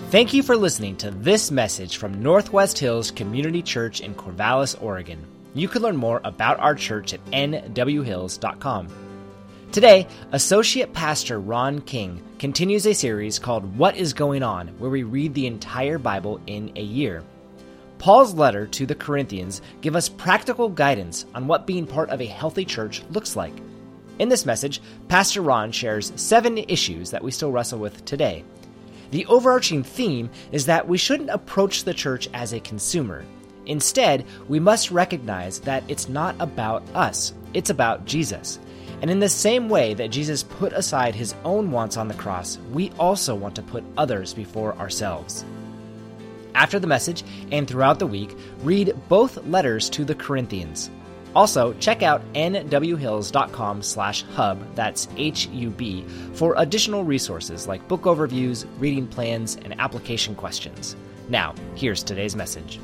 Thank you for listening to this message from Northwest Hills Community Church in Corvallis, Oregon. You can learn more about our church at nwhills.com. Today, Associate Pastor Ron King continues a series called What is Going On, where we read the entire Bible in a year. Paul's letter to the Corinthians give us practical guidance on what being part of a healthy church looks like. In this message, Pastor Ron shares 7 issues that we still wrestle with today. The overarching theme is that we shouldn't approach the church as a consumer. Instead, we must recognize that it's not about us, it's about Jesus. And in the same way that Jesus put aside his own wants on the cross, we also want to put others before ourselves. After the message and throughout the week, read both letters to the Corinthians. Also, check out nwhills.com/hub, that's HUB, for additional resources like book overviews, reading plans, and application questions. Now, here's today's message.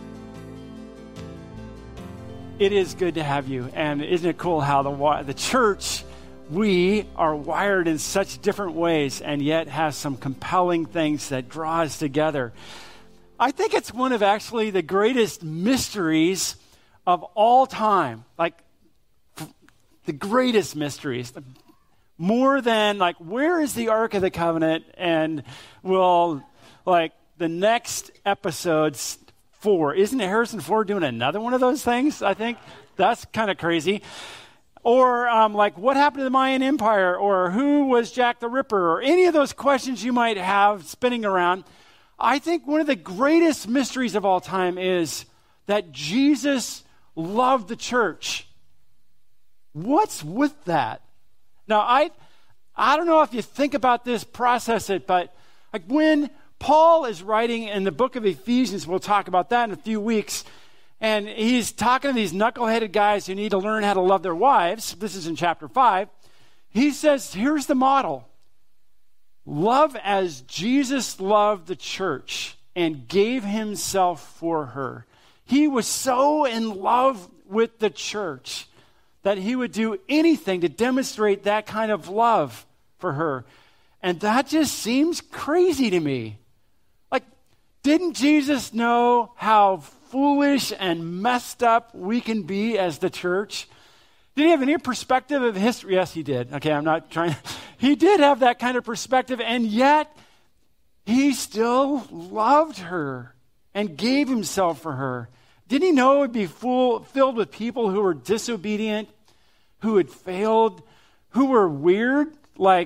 It is good to have you, and isn't it cool how the church, we are wired in such different ways and yet has some compelling things that draw us together. I think it's one of actually the greatest mysteries of all time, like the greatest mysteries, more than like, where is the Ark of the Covenant? And well, like the next episode's 4. Isn't Harrison Ford doing another one of those things? I think that's kind of crazy. Or like, what happened to the Mayan Empire? Or who was Jack the Ripper? Or any of those questions you might have spinning around. I think one of the greatest mysteries of all time is that Jesus loved the church. What's with that? Now, I don't know if you think about this, process it, but like when Paul is writing in the book of Ephesians, we'll talk about that in a few weeks, and he's talking to these knuckleheaded guys who need to learn how to love their wives. This is in chapter 5. He says, here's the model. Love as Jesus loved the church and gave himself for her. He was so in love with the church that he would do anything to demonstrate that kind of love for her. And that just seems crazy to me. Like, didn't Jesus know how foolish and messed up we can be as the church? Did he have any perspective of history? Yes, he did. Okay, I'm not trying. He did have that kind of perspective, and yet he still loved her and gave himself for her. Didn't he know it would be filled with people who were disobedient, who had failed, who were weird, like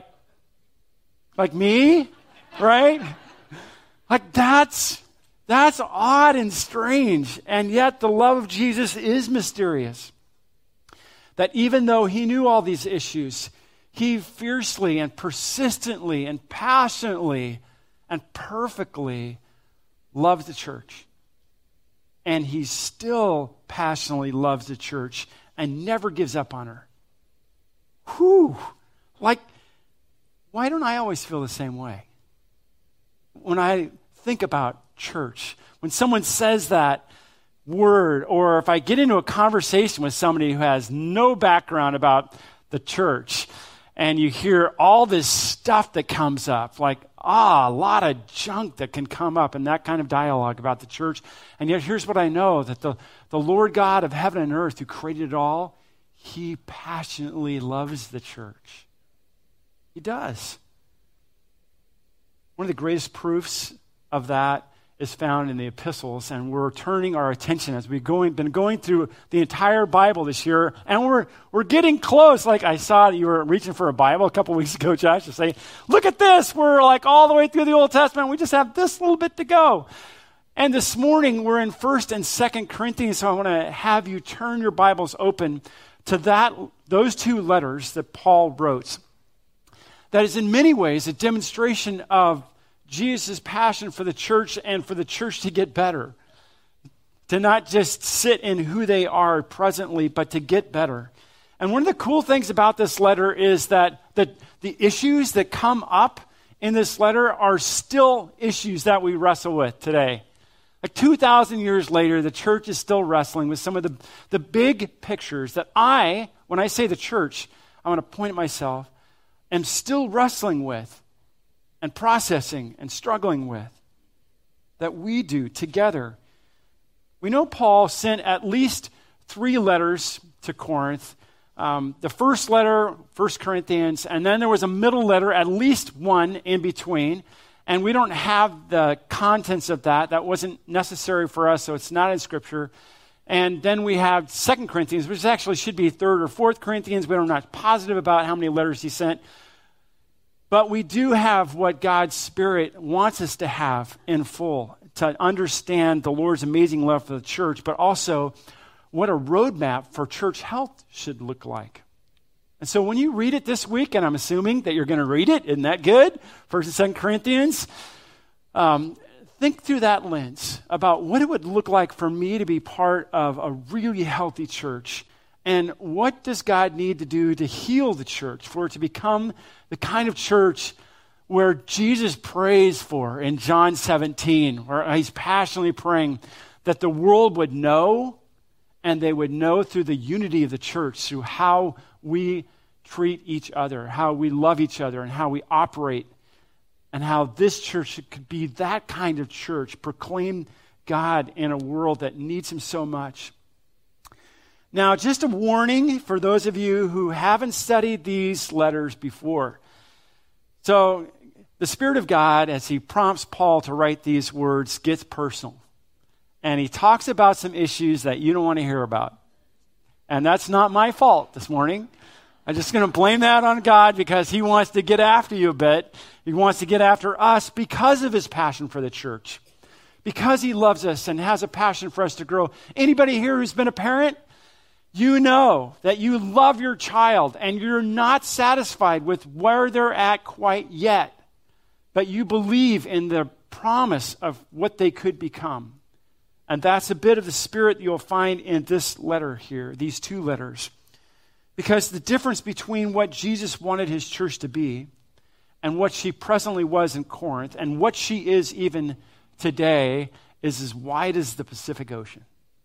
me, right? Like that's odd and strange, and yet the love of Jesus is mysterious. That even though he knew all these issues, he fiercely and persistently and passionately and perfectly loves the church. And he still passionately loves the church and never gives up on her. Whew. Like, why don't I always feel the same way? When I think about church, when someone says that word, or if I get into a conversation with somebody who has no background about the church, and you hear all this stuff that comes up, like, a lot of junk that can come up in that kind of dialogue about the church. And yet here's what I know, that the Lord God of heaven and earth who created it all, he passionately loves the church. He does. One of the greatest proofs of that is found in the epistles, and we're turning our attention as we've been going through the entire Bible this year, and we're getting close. Like I saw that you were reaching for a Bible a couple weeks ago, Josh, to say, look at this, we're like all the way through the Old Testament, we just have this little bit to go. And this morning we're in 1st and 2nd Corinthians, so I want to have you turn your Bibles open to those 2 letters that Paul wrote. That is in many ways a demonstration of Jesus' passion for the church and for the church to get better. To not just sit in who they are presently, but to get better. And one of the cool things about this letter is that the issues that come up in this letter are still issues that we wrestle with today. Like 2,000 years later, the church is still wrestling with some of the big pictures that when I say the church, I want to point at myself, am still wrestling with and processing and struggling with. that we do together. We know Paul sent at least 3 letters to Corinth. The first letter, 1 Corinthians, and then there was a middle letter, at least one in between. And we don't have the contents of that. That wasn't necessary for us, so it's not in Scripture. And then we have 2 Corinthians, which actually should be 3rd or 4th Corinthians. We're not positive about how many letters he sent. But we do have what God's Spirit wants us to have in full, to understand the Lord's amazing love for the church, but also what a roadmap for church health should look like. And so when you read it this week, and I'm assuming that you're going to read it, isn't that good? 1st and 2 Corinthians. Think through that lens about what it would look like for me to be part of a really healthy church. And what does God need to do to heal the church, for it to become the kind of church where Jesus prays for in John 17, where he's passionately praying that the world would know, and they would know through the unity of the church, through how we treat each other, how we love each other, and how we operate, and how this church could be that kind of church, proclaim God in a world that needs him so much. Now, just a warning for those of you who haven't studied these letters before. So, the Spirit of God, as he prompts Paul to write these words, gets personal. And he talks about some issues that you don't want to hear about. And that's not my fault this morning. I'm just going to blame that on God because he wants to get after you a bit. He wants to get after us because of his passion for the church. Because he loves us and has a passion for us to grow. Anybody here who's been a parent? You know that you love your child and you're not satisfied with where they're at quite yet. But you believe in the promise of what they could become. And that's a bit of the spirit you'll find in this letter here, these 2 letters. Because the difference between what Jesus wanted his church to be and what she presently was in Corinth and what she is even today is as wide as the Pacific Ocean.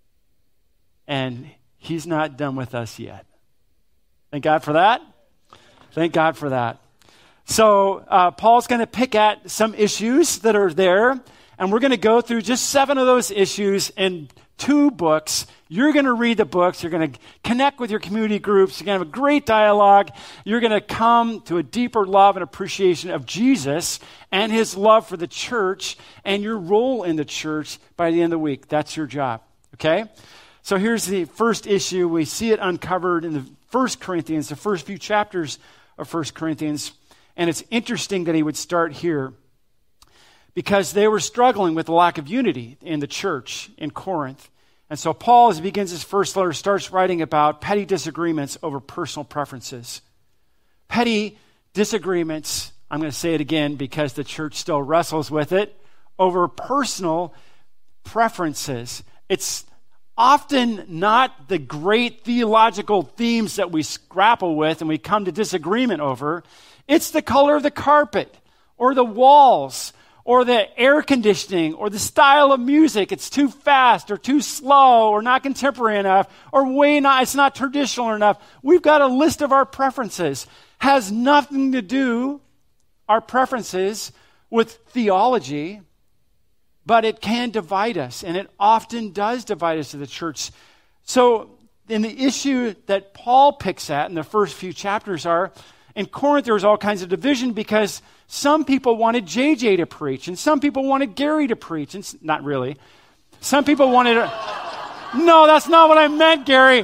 And he's not done with us yet. Thank God for that. Thank God for that. So Paul's going to pick at some issues that are there. And we're going to go through just 7 of those issues in 2 books. You're going to read the books. You're going to connect with your community groups. You're going to have a great dialogue. You're going to come to a deeper love and appreciation of Jesus and his love for the church and your role in the church by the end of the week. That's your job, okay? So here's the first issue. We see it uncovered in the 1 Corinthians, the first few chapters of 1 Corinthians. And it's interesting that he would start here, because they were struggling with the lack of unity in the church in Corinth. And so Paul, as he begins his first letter, starts writing about petty disagreements over personal preferences. Petty disagreements, I'm going to say it again because the church still wrestles with it, over personal preferences. It's often not the great theological themes that we grapple with and we come to disagreement over. It's the color of the carpet or the walls or the air conditioning, or the style of music. It's too fast, or too slow, or not contemporary enough, or it's not traditional enough. We've got a list of our preferences. Has nothing to do, our preferences, with theology, but it can divide us, and it often does divide us to the church. So, in the issue that Paul picks at in the first few chapters are, in Corinth there was all kinds of division because some people wanted JJ to preach, and some people wanted Gary to preach, and not really. Some people wanted... No, that's not what I meant, Gary.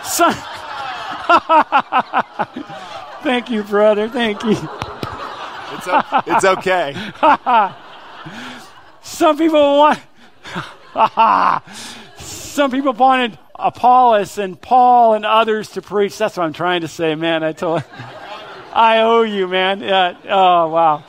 Thank you, brother. Thank you. It's okay. Some people wanted Apollos and Paul and others to preach. That's what I'm trying to say, man. I owe you, man. Yeah. Oh, wow.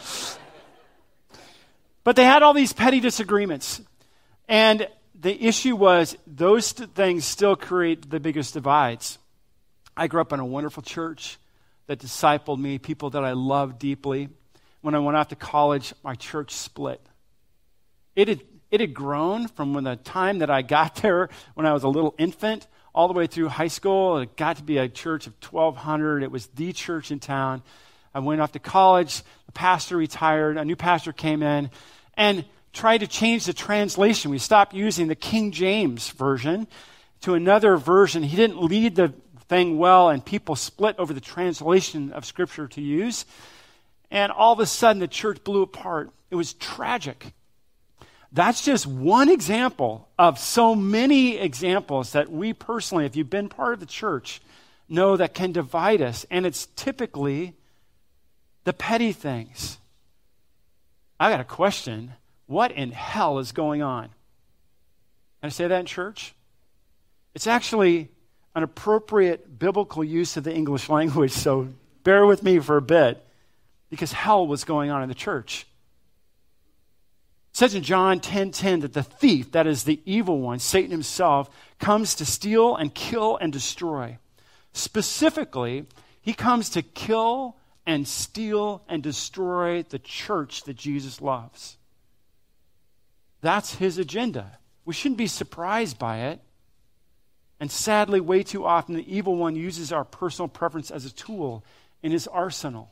But they had all these petty disagreements. And the issue was those things still create the biggest divides. I grew up in a wonderful church that discipled me, people that I loved deeply. When I went off to college, my church split. It had grown from the time that I got there when I was a little infant all the way through high school. It got to be a church of 1,200. It was the church in town. I went off to college. The pastor retired. A new pastor came in. And tried to change the translation. We stopped using the King James version to another version. He didn't lead the thing well, and people split over the translation of Scripture to use. And all of a sudden, the church blew apart. It was tragic. That's just one example of so many examples that we personally, if you've been part of the church, know that can divide us. And it's typically the petty things. I got a question. What in hell is going on? Can I say that in church? It's actually an appropriate biblical use of the English language, so bear with me for a bit, because hell was going on in the church. It says in John 10:10 that the thief, that is the evil one, Satan himself, comes to steal and kill and destroy. Specifically, he comes to kill and steal and destroy the church that Jesus loves. That's his agenda. We shouldn't be surprised by it. And sadly, way too often, the evil one uses our personal preference as a tool in his arsenal.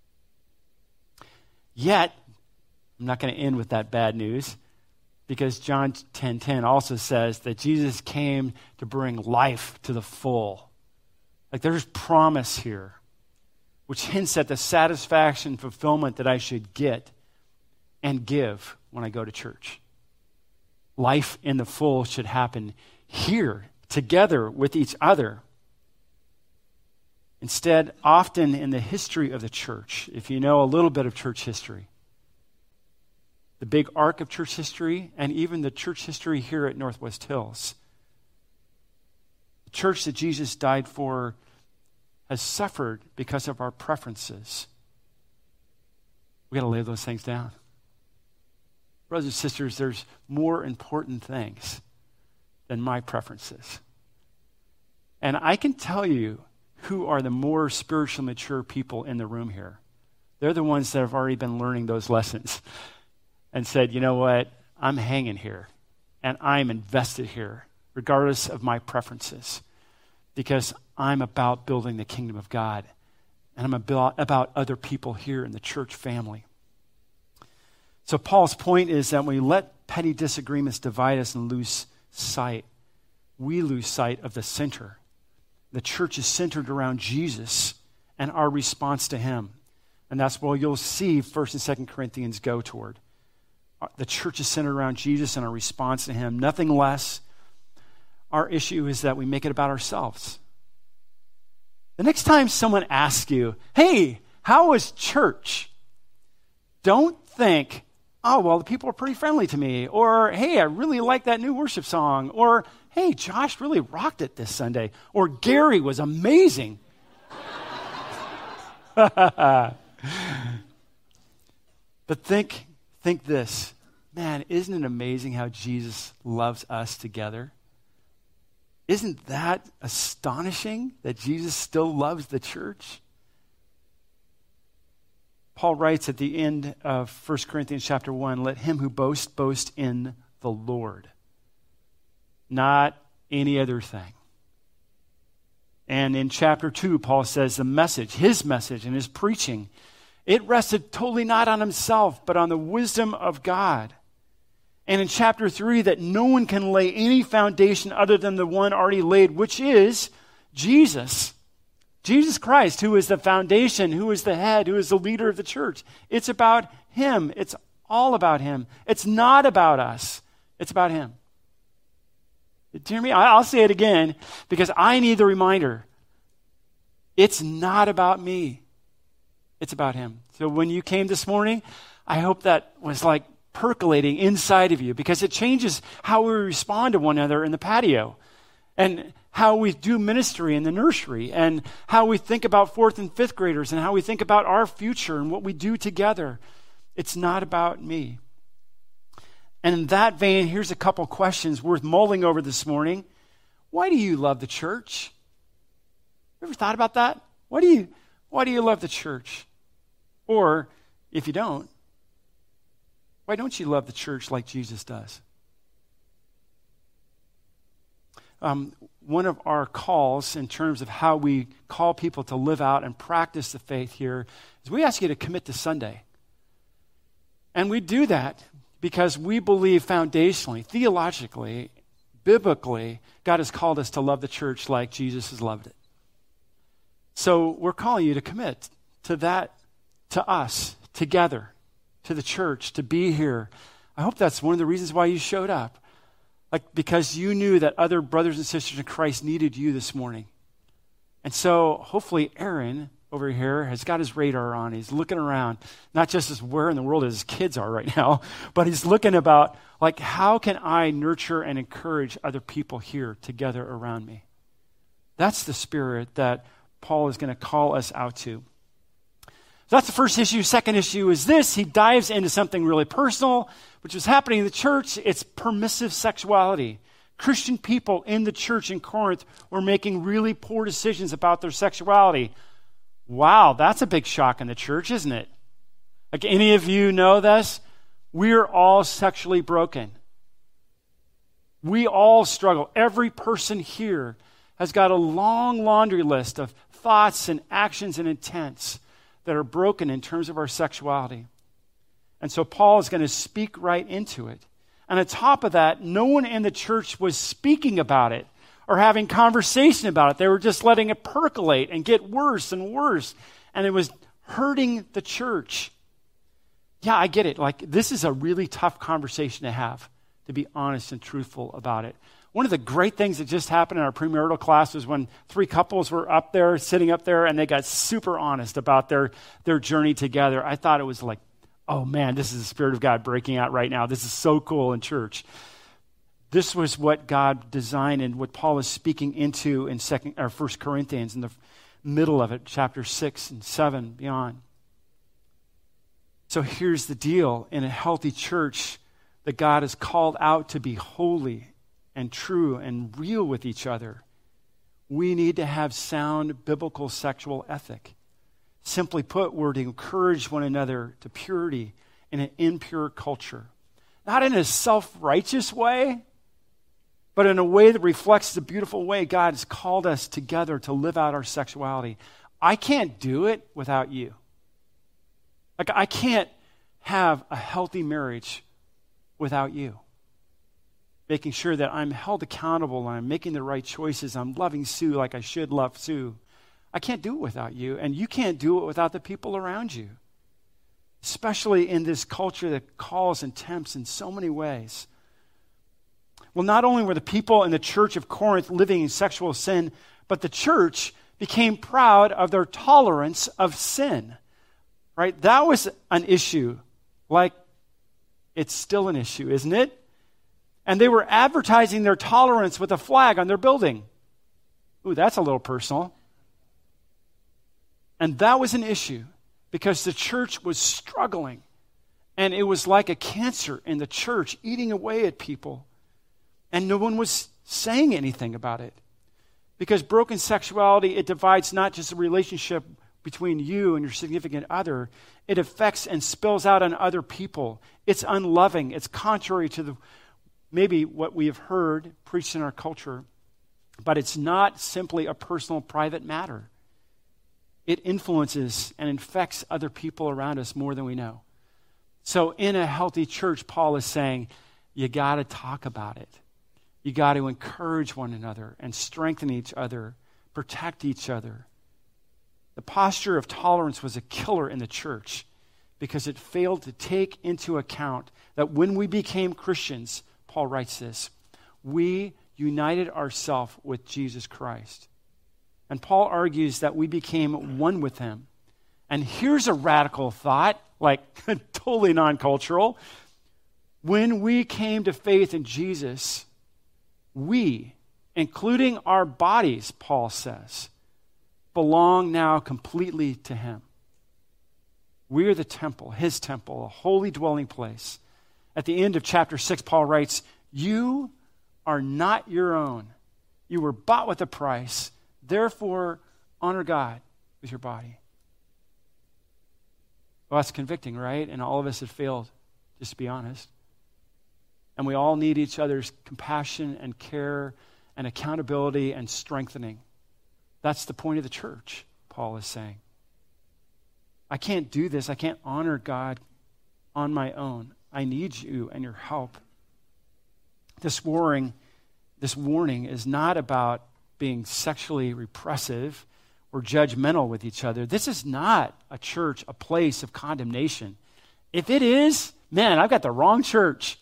Yet, I'm not going to end with that bad news, because John 10:10 also says that Jesus came to bring life to the full. Like, there's promise here, which hints at the satisfaction, fulfillment that I should get and give when I go to church. Life in the full should happen here, together with each other. Instead, often in the history of the church, if you know a little bit of church history, the big arc of church history, and even the church history here at Northwest Hills, the church that Jesus died for has suffered because of our preferences. We got to lay those things down. Brothers and sisters, there's more important things than my preferences. And I can tell you who are the more spiritually mature people in the room here. They're the ones that have already been learning those lessons and said, you know what, I'm hanging here and I'm invested here, regardless of my preferences, because I'm about building the kingdom of God and I'm about other people here in the church family. So Paul's point is that when we let petty disagreements divide us and lose sight, we lose sight of the center. The church is centered around Jesus and our response to him. And that's what you'll see 1st and 2nd Corinthians go toward. The church is centered around Jesus and our response to him. Nothing less. Our issue is that we make it about ourselves. The next time someone asks you, hey, how was church? Don't think, oh, well, the people are pretty friendly to me. Or, hey, I really like that new worship song. Or, hey, Josh really rocked it this Sunday. Or, Gary was amazing. But think this. Man, isn't it amazing how Jesus loves us together? Isn't that astonishing that Jesus still loves the church? Paul writes at the end of 1 Corinthians chapter 1, let him who boasts, boast in the Lord, not any other thing. And in chapter 2, Paul says the message, his message and his preaching, it rested totally not on himself, but on the wisdom of God. And in chapter 3, that no one can lay any foundation other than the one already laid, which is Jesus. Jesus Christ, who is the foundation, who is the head, who is the leader of the church. It's about him. It's all about him. It's not about us. It's about him. Do you hear me? I'll say it again because I need the reminder. It's not about me. It's about him. So when you came this morning, I hope that was like percolating inside of you, because it changes how we respond to one another in the patio and how we do ministry in the nursery and how we think about 4th and 5th graders and how we think about our future and what we do together. It's not about me. And in that vein, here's a couple questions worth mulling over this morning. Why do you love the church? Ever thought about that? Why do you love the church? Or if you don't, why don't you love the church like Jesus does? One of our calls in terms of how we call people to live out and practice the faith here is we ask you to commit to Sunday. And we do that because we believe foundationally, theologically, biblically, God has called us to love the church like Jesus has loved it. So we're calling you to commit to that, to us, together, to the church, to be here. I hope that's one of the reasons why you showed up. Because you knew that other brothers and sisters in Christ needed you this morning. And so hopefully Aaron over here has got his radar on. He's looking around, not just as where in the world his kids are right now, but he's looking about, how can I nurture and encourage other people here together around me? That's the spirit that Paul is going to call us out to. So that's the first issue. Second issue is this. He dives into something really personal, which was happening in the church. It's permissive sexuality. Christian people in the church in Corinth were making really poor decisions about their sexuality. Wow, that's a big shock in the church, isn't it? Any of you know this? We're all sexually broken. We all struggle. Every person here has got a long laundry list of thoughts and actions and intents that are broken in terms of our sexuality. And so Paul is going to speak right into it. And on top of that, no one in the church was speaking about it or having conversation about it. They were just letting it percolate and get worse and worse. And it was hurting the church. Yeah, I get it. This is a really tough conversation to have, to be honest and truthful about it. One of the great things that just happened in our premarital class was when 3 couples were sitting up there, and they got super honest about their journey together. I thought it was oh man, this is the Spirit of God breaking out right now. This is so cool in church. This was what God designed and what Paul is speaking into in 1 Corinthians in the middle of it, chapter 6 and 7 beyond. So here's the deal. In a healthy church that God has called out to be holy and true and real with each other, we need to have sound biblical sexual ethic. Simply put, we're to encourage one another to purity in an impure culture. Not in a self-righteous way, but in a way that reflects the beautiful way God has called us together to live out our sexuality. I can't do it without you. I can't have a healthy marriage without you. Making sure that I'm held accountable and I'm making the right choices. I'm loving Sue like I should love Sue. I can't do it without you, and you can't do it without the people around you, especially in this culture that calls and tempts in so many ways. Well, not only were the people in the church of Corinth living in sexual sin, but the church became proud of their tolerance of sin. Right? That was an issue. It's still an issue, isn't it? And they were advertising their tolerance with a flag on their building. Ooh, that's a little personal. And that was an issue because the church was struggling. And it was like a cancer in the church eating away at people. And no one was saying anything about it. Because broken sexuality, it divides not just a relationship between you and your significant other. It affects and spills out on other people. It's unloving. It's contrary to maybe what we have heard preached in our culture. But it's not simply a personal, private matter. It influences and infects other people around us more than we know. So in a healthy church, Paul is saying, you got to talk about it. You got to encourage one another and strengthen each other, protect each other. The posture of tolerance was a killer in the church because it failed to take into account that when we became Christians, Paul writes this, we united ourselves with Jesus Christ. And Paul argues that we became one with him. And here's a radical thought, totally non-cultural. When we came to faith in Jesus, we, including our bodies, Paul says, belong now completely to him. We are the temple, his temple, a holy dwelling place. At the end of chapter 6, Paul writes, you are not your own. You were bought with a price. Therefore, honor God with your body. Well, that's convicting, right? And all of us have failed, just to be honest. And we all need each other's compassion and care and accountability and strengthening. That's the point of the church, Paul is saying. I can't do this. I can't honor God on my own. I need you and your help. This warning is not about being sexually repressive or judgmental with each other. This is not a church, a place of condemnation. If it is, man, I've got the wrong church.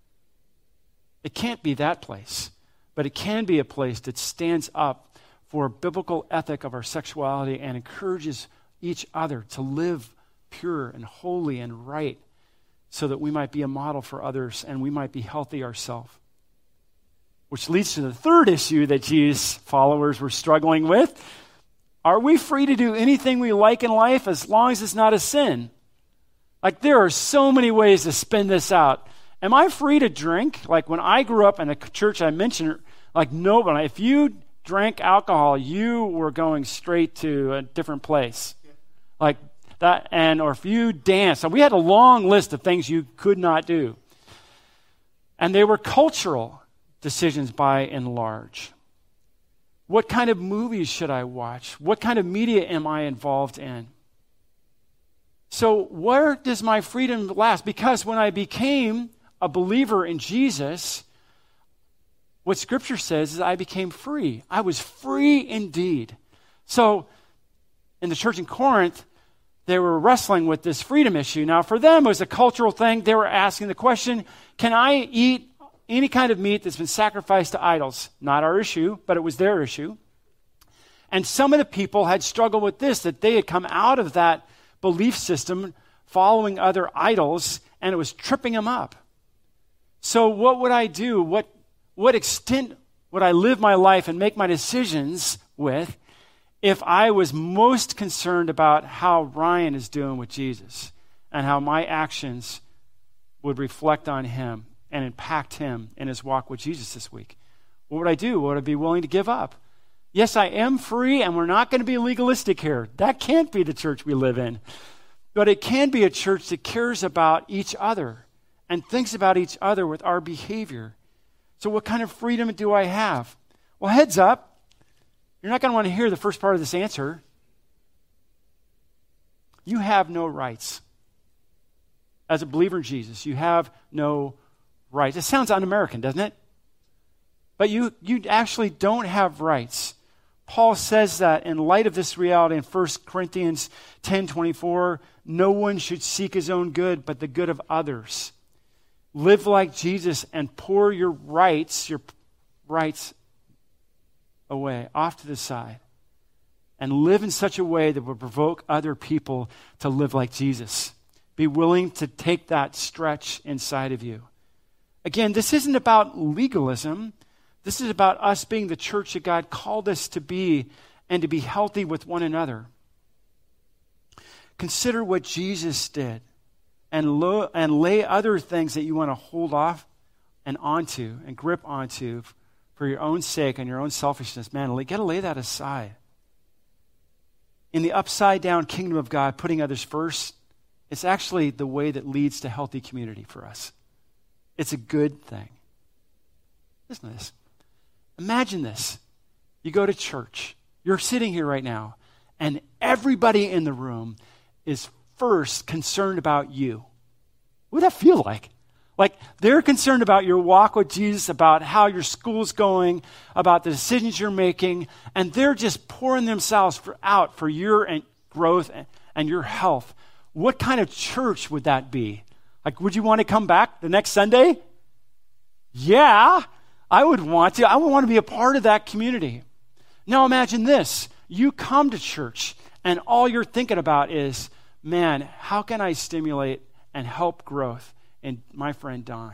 It can't be that place, but it can be a place that stands up for a biblical ethic of our sexuality and encourages each other to live pure and holy and right so that we might be a model for others and we might be healthy ourselves. Which leads to the third issue that Jesus' followers were struggling with. Are we free to do anything we like in life as long as it's not a sin? Like, there are so many ways to spin this out. Am I free to drink? Like, when I grew up in the church I mentioned, like, nobody, if you drank alcohol, you were going straight to a different place. Like that, or if you danced. So we had a long list of things you could not do. And they were cultural decisions by and large. What kind of movies should I watch? What kind of media am I involved in? So where does my freedom last? Because when I became a believer in Jesus, what Scripture says is I became free. I was free indeed. So in the church in Corinth, they were wrestling with this freedom issue. Now for them, it was a cultural thing. They were asking the question, can I eat any kind of meat that's been sacrificed to idols? Not our issue, but it was their issue. And some of the people had struggled with this, that they had come out of that belief system following other idols, and it was tripping them up. So what would I do? What extent would I live my life and make my decisions with if I was most concerned about how Ryan is doing with Jesus and how my actions would reflect on him and impact him in his walk with Jesus this week? What would I do? What would I be willing to give up? Yes, I am free, and we're not going to be legalistic here. That can't be the church we live in. But it can be a church that cares about each other and thinks about each other with our behavior. So what kind of freedom do I have? Well, heads up, you're not going to want to hear the first part of this answer. You have no rights. As a believer in Jesus, you have no rights. It sounds un-American, doesn't it? But you actually don't have rights. Paul says that in light of this reality in 1 Corinthians 10:24, no one should seek his own good, but the good of others. Live like Jesus and pour your rights away, off to the side. And live in such a way that will provoke other people to live like Jesus. Be willing to take that stretch inside of you. Again, this isn't about legalism. This is about us being the church that God called us to be and to be healthy with one another. Consider what Jesus did and lay other things that you want to hold off and onto and grip onto for your own sake and your own selfishness. Man, you got to lay that aside. In the upside down kingdom of God, putting others first, it's actually the way that leads to healthy community for us. It's a good thing. Listen to this. Imagine this. You go to church. You're sitting here right now, and everybody in the room is first concerned about you. What would that feel like? Like, they're concerned about your walk with Jesus, about how your school's going, about the decisions you're making, and they're just pouring themselves out for your growth and your health. What kind of church would that be? Like, would you want to come back the next Sunday? Yeah, I would want to. I would want to be a part of that community. Now imagine this. You come to church, and all you're thinking about is, man, how can I stimulate and help growth in my friend Don?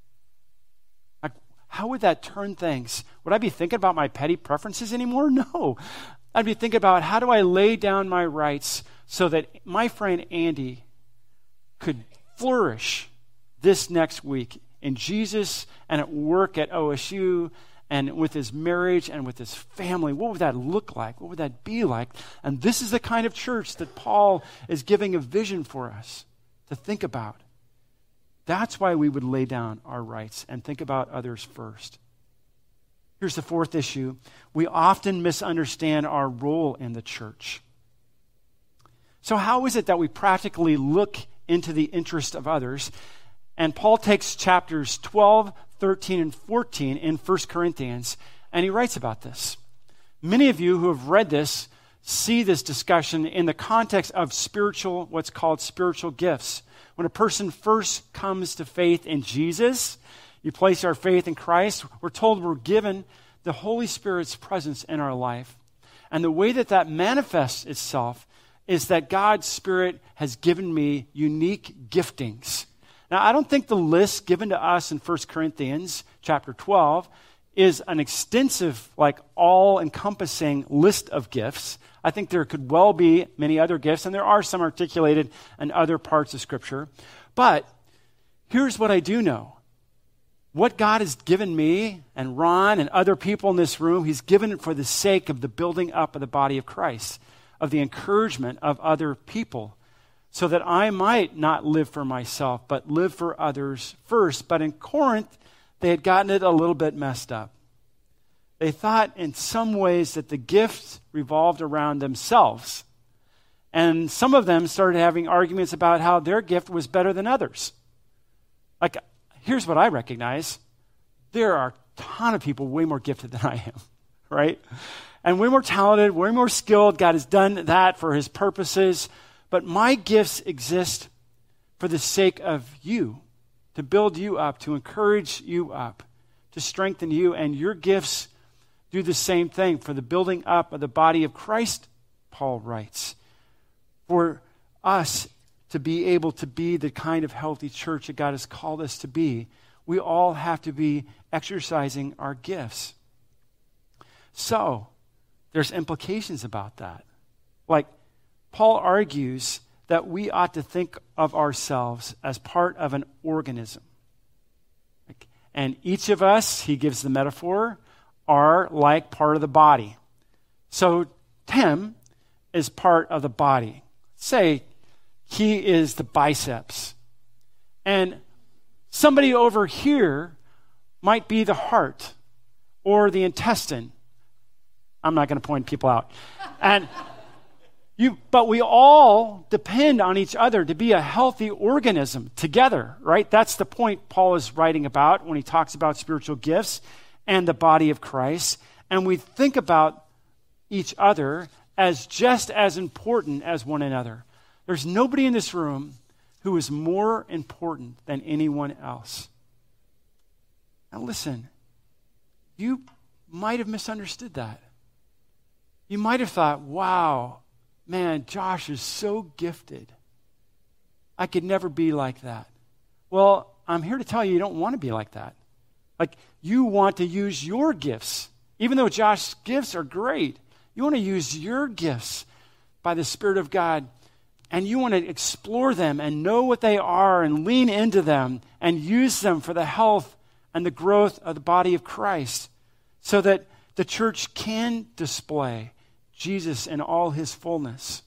Like, how would that turn things? Would I be thinking about my petty preferences anymore? No. I'd be thinking about, how do I lay down my rights so that my friend Andy could flourish this next week in Jesus and at work at OSU and with his marriage and with his family? What would that look like? What would that be like? And this is the kind of church that Paul is giving a vision for us to think about. That's why we would lay down our rights and think about others first. Here's the fourth issue. We often misunderstand our role in the church. So how is it that we practically look into the interest of others And Paul takes chapters 12, 13, and 14 in 1 Corinthians, and he writes about this. Many of you who have read this see this discussion in the context of what's called spiritual gifts. When a person first comes to faith in Jesus, you place our faith in Christ, we're told we're given the Holy Spirit's presence in our life. And the way that manifests itself is that God's Spirit has given me unique giftings. Now, I don't think the list given to us in 1 Corinthians chapter 12 is an extensive, all-encompassing list of gifts. I think there could well be many other gifts, and there are some articulated in other parts of Scripture. But here's what I do know. What God has given me and Ron and other people in this room, he's given it for the sake of the building up of the body of Christ, of the encouragement of other people, so that I might not live for myself, but live for others first. But in Corinth, they had gotten it a little bit messed up. They thought in some ways that the gifts revolved around themselves. And some of them started having arguments about how their gift was better than others. Here's what I recognize. There are a ton of people way more gifted than I am, right? And way more talented, way more skilled. God has done that for his purposes. But my gifts exist for the sake of you, to build you up, to encourage you up, to strengthen you. And your gifts do the same thing for the building up of the body of Christ, Paul writes. For us to be able to be the kind of healthy church that God has called us to be, we all have to be exercising our gifts. So, there's implications about that. Paul argues that we ought to think of ourselves as part of an organism. And each of us, he gives the metaphor, are like part of the body. So Tim is part of the body. Say he is the biceps. And somebody over here might be the heart or the intestine. I'm not going to point people out. But we all depend on each other to be a healthy organism together, right? That's the point Paul is writing about when he talks about spiritual gifts and the body of Christ. And we think about each other as just as important as one another. There's nobody in this room who is more important than anyone else. Now listen, you might have misunderstood that. You might have thought, wow, man, Josh is so gifted. I could never be like that. Well, I'm here to tell you, you don't want to be like that. You want to use your gifts. Even though Josh's gifts are great, you want to use your gifts by the Spirit of God, and you want to explore them and know what they are and lean into them and use them for the health and the growth of the body of Christ so that the church can display Jesus in all his fullness.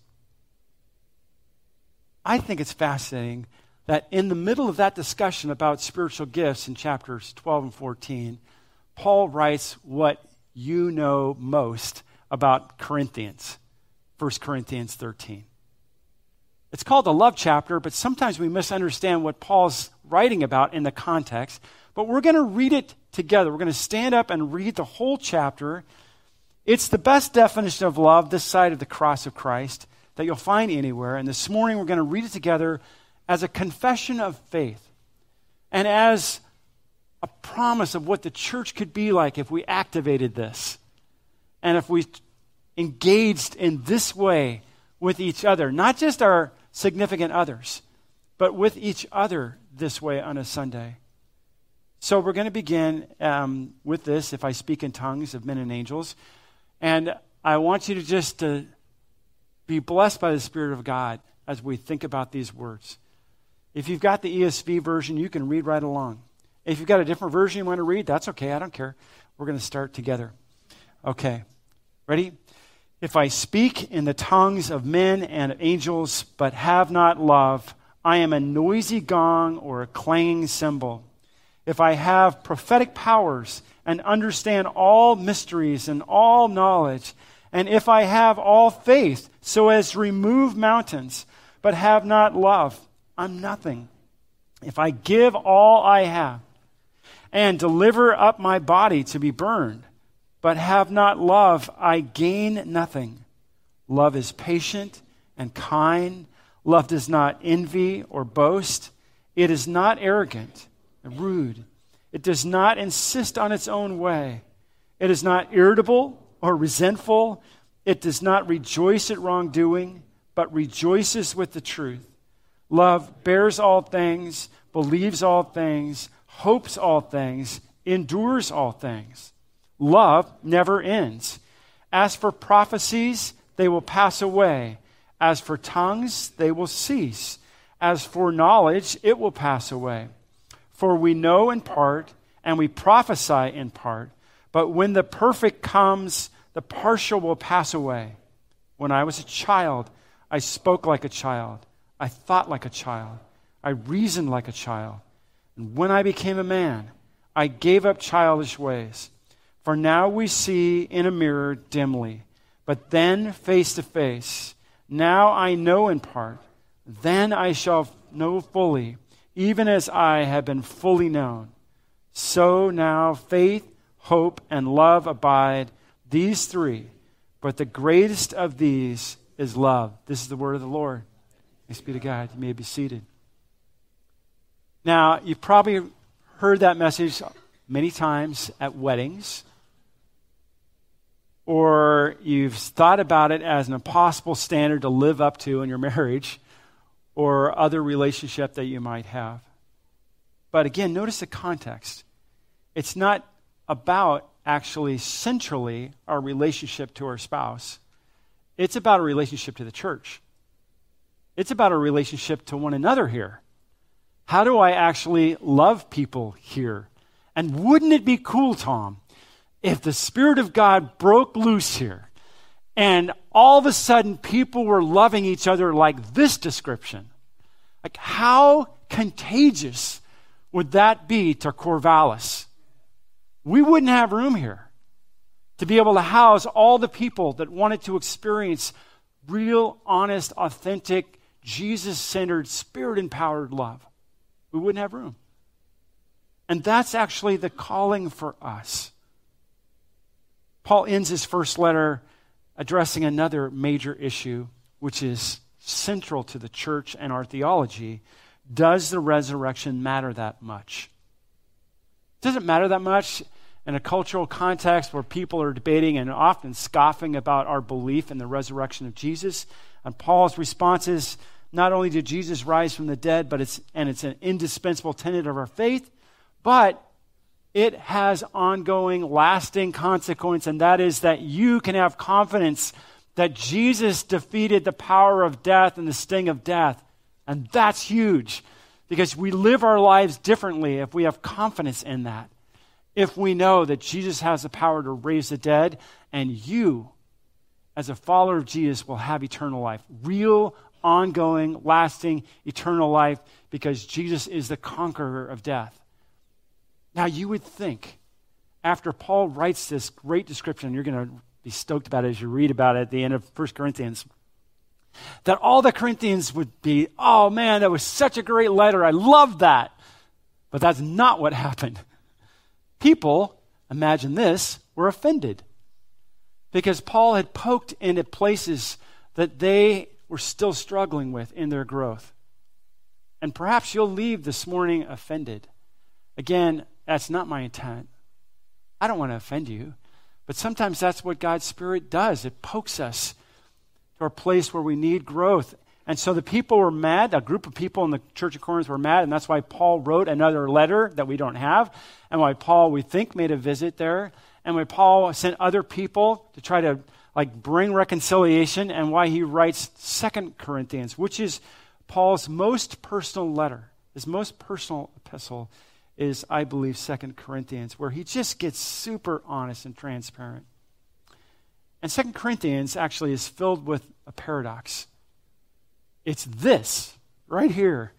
I think it's fascinating that in the middle of that discussion about spiritual gifts in chapters 12 and 14, Paul writes what you know most about Corinthians, 1 Corinthians 13. It's called the love chapter, but sometimes we misunderstand what Paul's writing about in the context. But we're going to read it together. We're going to stand up and read the whole chapter. It's the best definition of love this side of the cross of Christ that you'll find anywhere. And this morning we're going to read it together as a confession of faith and as a promise of what the church could be like if we activated this and if we engaged in this way with each other, not just our significant others, but with each other this way on a Sunday. So we're going to begin with this, if I speak in tongues of men and angels. And I want you to just be blessed by the Spirit of God as we think about these words. If you've got the ESV version, you can read right along. If you've got a different version you want to read, that's okay. I don't care. We're going to start together. Okay. Ready? If I speak in the tongues of men and angels, but have not love, I am a noisy gong or a clanging cymbal. If I have prophetic powers and understand all mysteries and all knowledge, and if I have all faith so as to remove mountains, but have not love, I'm nothing. if I give all I have and deliver up my body to be burned, but have not love, I gain nothing. Love is patient and kind. Love does not envy or boast. It is not arrogant and rude. It does not insist on its own way. It is not irritable or resentful. It does not rejoice at wrongdoing, but rejoices with the truth. Love bears all things, believes all things, hopes all things, endures all things. Love never ends. As for prophecies, they will pass away. As for tongues, they will cease. As for knowledge, it will pass away. For we know in part, and we prophesy in part. But when the perfect comes, the partial will pass away. When I was a child, I spoke like a child. I thought like a child. I reasoned like a child. And when I became a man, I gave up childish ways. For now we see in a mirror dimly, but then face to face. Now I know in part, then I shall know fully, even as I have been fully known. So now faith, hope, and love abide, these three, but the greatest of these is love. This is the word of the Lord. Thanks be to God. You may be seated. Now, you've probably heard that message many times at weddings, or you've thought about it as an impossible standard to live up to in your marriage or other relationship that you might have. But again, notice the context. It's not about actually centrally our relationship to our spouse. It's about a relationship to the church. It's about a relationship to one another here. How do I actually love people here? And wouldn't it be cool, Tom, if the Spirit of God broke loose here and all of a sudden people were loving each other like this description? Like, how contagious would that be to Corvallis? We wouldn't have room here to be able to house all the people that wanted to experience real, honest, authentic, Jesus-centered, Spirit-empowered love. We wouldn't have room. And that's actually the calling for us. Paul ends his first letter addressing another major issue, which is central to the church and our theology. Does the resurrection matter that much? Does it matter that much in a cultural context where people are debating and often scoffing about our belief in the resurrection of Jesus? And Paul's response is, not only did Jesus rise from the dead, but it's an indispensable tenet of our faith, but it has ongoing, lasting consequence, and that is that you can have confidence that Jesus defeated the power of death and the sting of death. And that's huge, because we live our lives differently if we have confidence in that. If we know that Jesus has the power to raise the dead, and you, as a follower of Jesus, will have eternal life. Real, ongoing, lasting, eternal life, because Jesus is the conqueror of death. Now, you would think, after Paul writes this great description, you're going to be stoked about it as you read about it at the end of 1 Corinthians, that all the Corinthians would be, oh man, that was such a great letter. I love that. But that's not what happened. People, imagine this, were offended because Paul had poked into places that they were still struggling with in their growth. And perhaps you'll leave this morning offended. Again, that's not my intent. I don't want to offend you. But sometimes that's what God's Spirit does. It pokes us to a place where we need growth. And so the people were mad. A group of people in the church of Corinth were mad. And that's why Paul wrote another letter that we don't have. And why Paul, we think, made a visit there. And why Paul sent other people to try to bring reconciliation. And why he writes 2 Corinthians, which is Paul's most personal letter. His most personal epistle is, I believe, 2 Corinthians, where he just gets super honest and transparent. And 2 Corinthians actually is filled with a paradox. It's this, right here.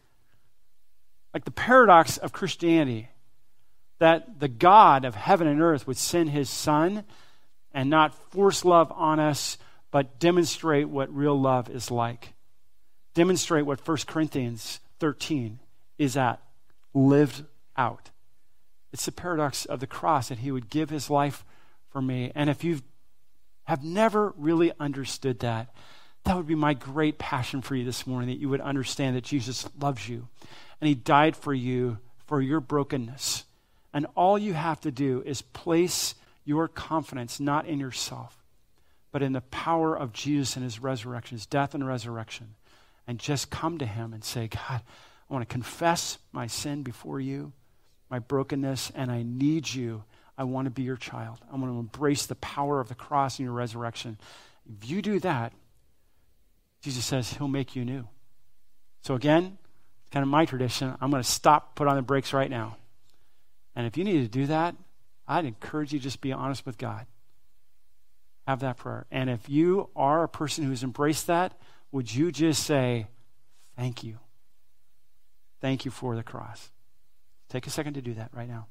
Like the paradox of Christianity, that the God of heaven and earth would send his Son and not force love on us, but demonstrate what real love is like. Demonstrate what 1 Corinthians 13 is at lived out. It's the paradox of the cross, that he would give his life for me. And if you have never really understood that, that would be my great passion for you this morning, that you would understand that Jesus loves you and he died for you for your brokenness. And all you have to do is place your confidence not in yourself, but in the power of Jesus and his resurrection, his death and resurrection, and just come to him and say, God, I want to confess my sin before you, my brokenness, and I need you. I want to be your child. I want to embrace the power of the cross and your resurrection. If you do that, Jesus says he'll make you new. So again, it's kind of my tradition. I'm going to put on the brakes right now. And if you need to do that, I'd encourage you to just be honest with God. Have that prayer. And if you are a person who's embraced that, would you just say, thank you. Thank you for the cross. Take a second to do that right now.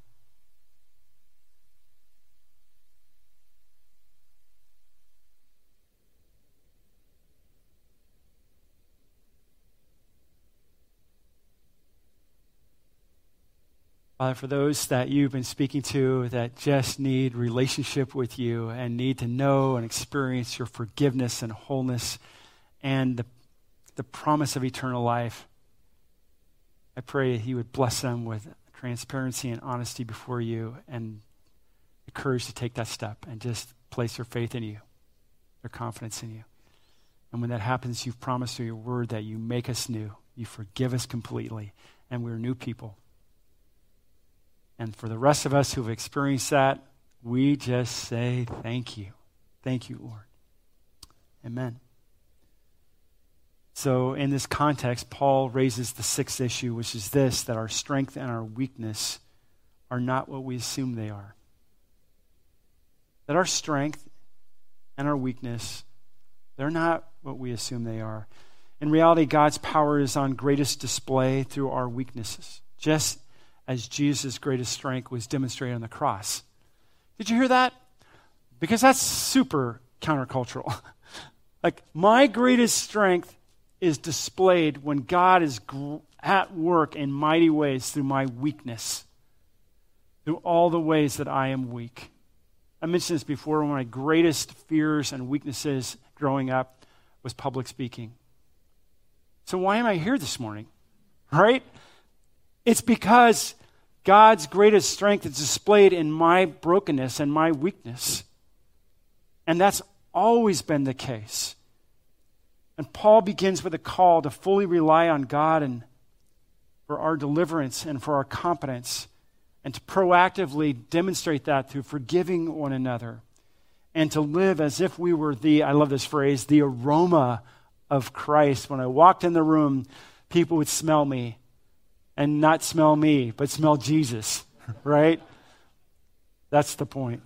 Father, for those that you've been speaking to that just need relationship with you and need to know and experience your forgiveness and wholeness and the promise of eternal life, I pray that you would bless them with transparency and honesty before you and the courage to take that step and just place their faith in you, their confidence in you. And when that happens, you've promised through your word that you make us new, you forgive us completely, and we're new people. And for the rest of us who've experienced that, we just say thank you. Thank you, Lord. Amen. So in this context, Paul raises the sixth issue, which is this, that our strength and our weakness are not what we assume they are. That our strength and our weakness, they're not what we assume they are. In reality, God's power is on greatest display through our weaknesses, just as Jesus' greatest strength was demonstrated on the cross. Did you hear that? Because that's super countercultural. Like, my greatest strength is displayed when God is at work in mighty ways through my weakness, through all the ways that I am weak. I mentioned this before. One of my greatest fears and weaknesses growing up was public speaking. So why am I here this morning? Right? It's because God's greatest strength is displayed in my brokenness and my weakness. And that's always been the case. And Paul begins with a call to fully rely on God and for our deliverance and for our competence, and to proactively demonstrate that through forgiving one another, and to live as if we were I love this phrase, the aroma of Christ. When I walked in the room, people would smell me. And not smell me, but smell Jesus, right? That's the point.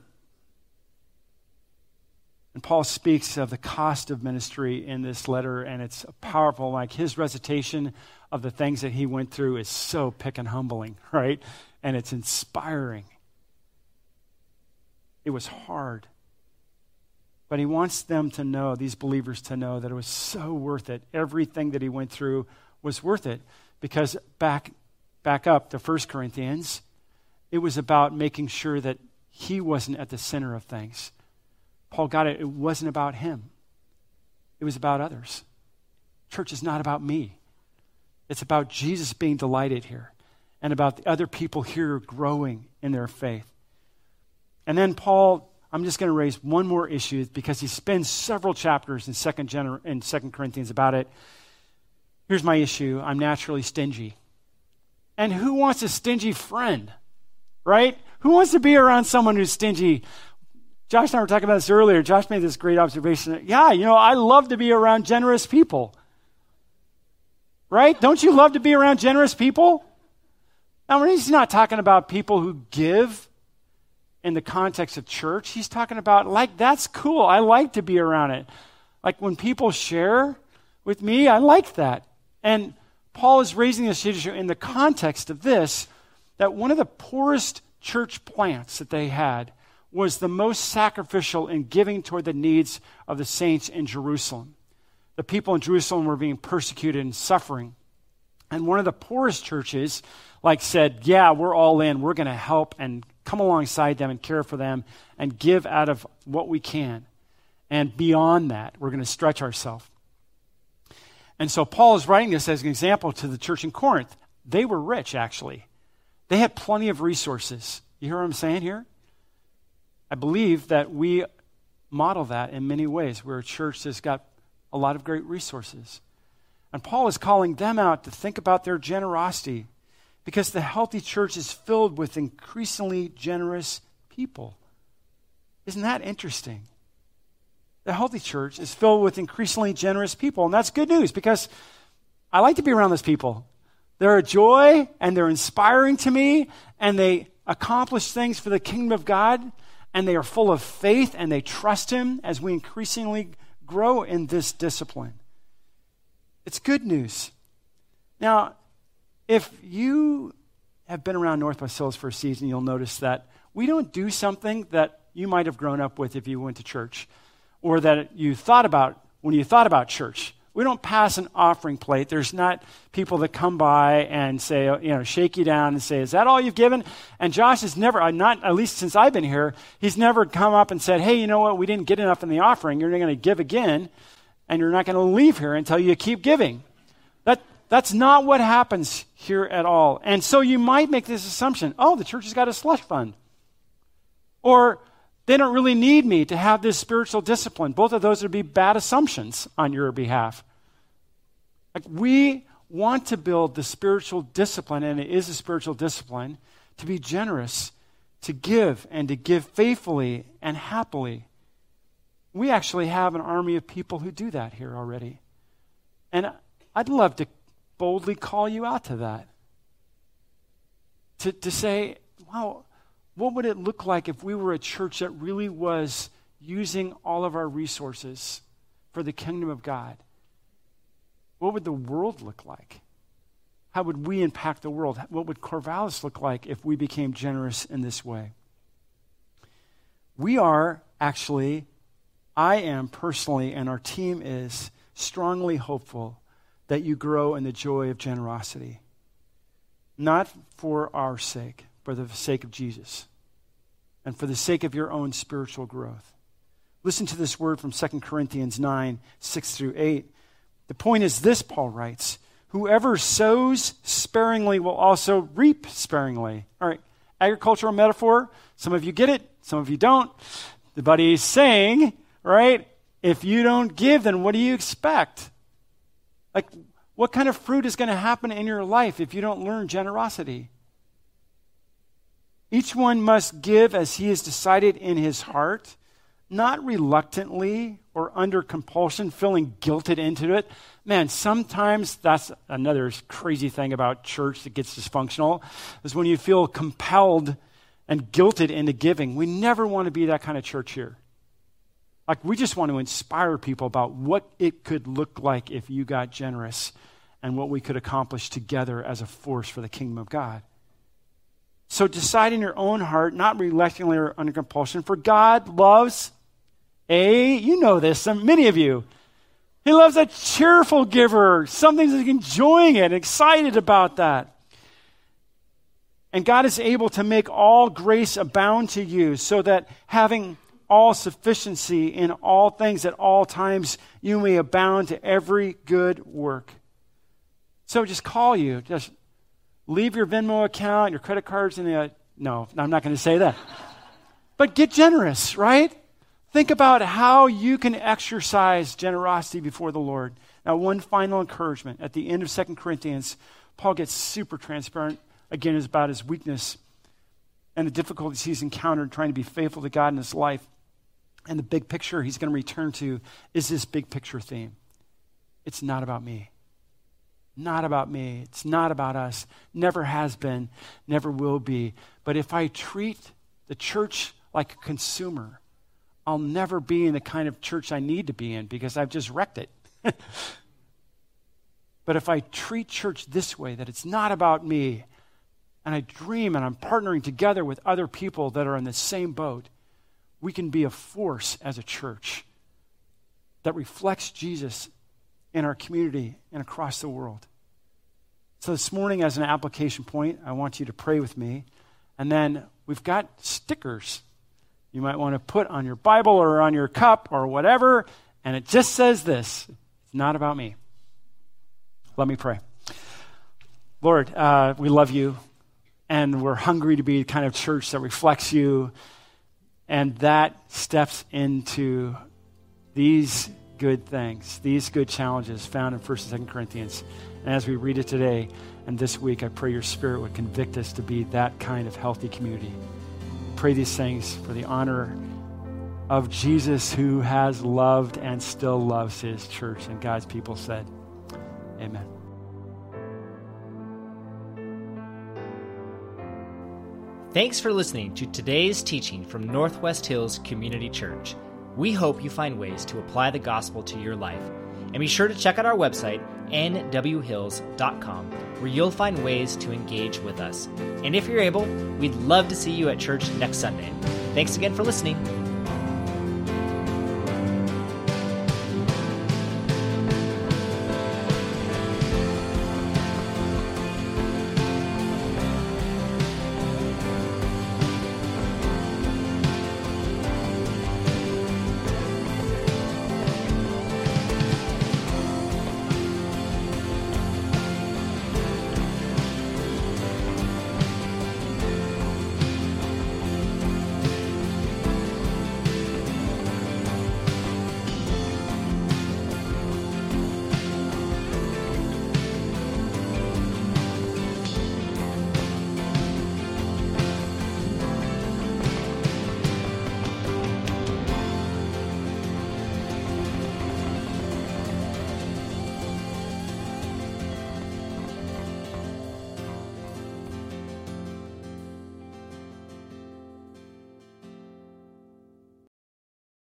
And Paul speaks of the cost of ministry in this letter, and it's powerful. Like, his recitation of the things that he went through is so pick and humbling, right? And it's inspiring. It was hard. But he wants them to know, these believers to know, that it was so worth it. Everything that he went through was worth it. Because back up to 1 Corinthians, it was about making sure that he wasn't at the center of things. Paul got it. It wasn't about him. It was about others. Church is not about me. It's about Jesus being delighted here and about the other people here growing in their faith. And then Paul, I'm just going to raise one more issue because he spends several chapters in 2 Corinthians about it. Here's my issue. I'm naturally stingy. And who wants a stingy friend, right? Who wants to be around someone who's stingy? Josh and I were talking about this earlier. Josh made this great observation. Yeah, I love to be around generous people, right? Don't you love to be around generous people? Now, when he's not talking about people who give in the context of church, he's talking about, like, that's cool. I like to be around it. Like, when people share with me, I like that. And Paul is raising this issue in the context of this, that one of the poorest church plants that they had was the most sacrificial in giving toward the needs of the saints in Jerusalem. The people in Jerusalem were being persecuted and suffering. And one of the poorest churches said, yeah, we're all in. We're going to help and come alongside them and care for them and give out of what we can. And beyond that, we're going to stretch ourselves. And so Paul is writing this as an example to the church in Corinth. They were rich, actually. They had plenty of resources. You hear what I'm saying here? I believe that we model that in many ways. We're a church that's got a lot of great resources. And Paul is calling them out to think about their generosity, because the healthy church is filled with increasingly generous people. Isn't that interesting? The healthy church is filled with increasingly generous people, and that's good news, because I like to be around those people. They're a joy, and they're inspiring to me, and they accomplish things for the kingdom of God, and they are full of faith, and they trust Him as we increasingly grow in this discipline. It's good news. Now, if you have been around Northwest Hills for a season, you'll notice that we don't do something that you might have grown up with if you went to church, or that you thought about when you thought about church. We don't pass an offering plate. There's not people that come by and say, shake you down and say, is that all you've given? And Josh has never, not at least since I've been here, he's never come up and said, hey, you know what, we didn't get enough in the offering. You're going to give again, and you're not going to leave here until you keep giving. That's not what happens here at all. And so you might make this assumption, the church has got a slush fund. Or they don't really need me to have this spiritual discipline. Both of those would be bad assumptions on your behalf. We want to build the spiritual discipline, and it is a spiritual discipline, to be generous, to give, and to give faithfully and happily. We actually have an army of people who do that here already. And I'd love to boldly call you out to that. To say, wow, what would it look like if we were a church that really was using all of our resources for the kingdom of God? What would the world look like? How would we impact the world? What would Corvallis look like if we became generous in this way? We are actually, I am personally, and our team is strongly hopeful that you grow in the joy of generosity. Not for our sake, but for the sake of Jesus, and for the sake of your own spiritual growth. Listen to this word from 2 Corinthians 9, 6 through 8. The point is this, Paul writes, whoever sows sparingly will also reap sparingly. All right, agricultural metaphor. Some of you get it, some of you don't. But he's saying, right, if you don't give, then what do you expect? What kind of fruit is going to happen in your life if you don't learn generosity? Each one must give as he has decided in his heart, not reluctantly or under compulsion, feeling guilted into it. Man, sometimes that's another crazy thing about church that gets dysfunctional, is when you feel compelled and guilted into giving. We never want to be that kind of church here. We just want to inspire people about what it could look like if you got generous and what we could accomplish together as a force for the kingdom of God. So decide in your own heart, not reluctantly or under compulsion, for God loves you know this, many of you. He loves a cheerful giver, something that's enjoying it, excited about that. And God is able to make all grace abound to you, so that having all sufficiency in all things at all times, you may abound to every good work. So just leave your Venmo account, your credit cards in the... No, I'm not going to say that. But get generous, right? Think about how you can exercise generosity before the Lord. Now, one final encouragement. At the end of 2 Corinthians, Paul gets super transparent, again, about his weakness and the difficulties he's encountered trying to be faithful to God in his life. And the big picture he's going to return to is this big picture theme. It's not about me. Not about me. It's not about us. Never has been, never will be. But if I treat the church like a consumer, I'll never be in the kind of church I need to be in because I've just wrecked it. But if I treat church this way, that it's not about me, and I dream and I'm partnering together with other people that are in the same boat, we can be a force as a church that reflects Jesus in our community and across the world. So this morning, as an application point, I want you to pray with me. And then we've got stickers you might want to put on your Bible or on your cup or whatever. And it just says this: it's not about me. Let me pray. Lord, we love you, and we're hungry to be the kind of church that reflects you, and that steps into these good things, these good challenges found in 1st and 2nd Corinthians. And as we read it today and this week, I pray your Spirit would convict us to be that kind of healthy community. Pray these things for the honor of Jesus, who has loved and still loves his church. And God's people said, amen. Thanks for listening to today's teaching from Northwest Hills Community Church. We hope you find ways to apply the gospel to your life. And be sure to check out our website, nwhills.com, where you'll find ways to engage with us. And if you're able, we'd love to see you at church next Sunday. Thanks again for listening.